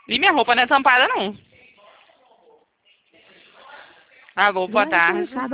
E minha roupa não é tampada, não. Alô, boa Boa tarde. noite,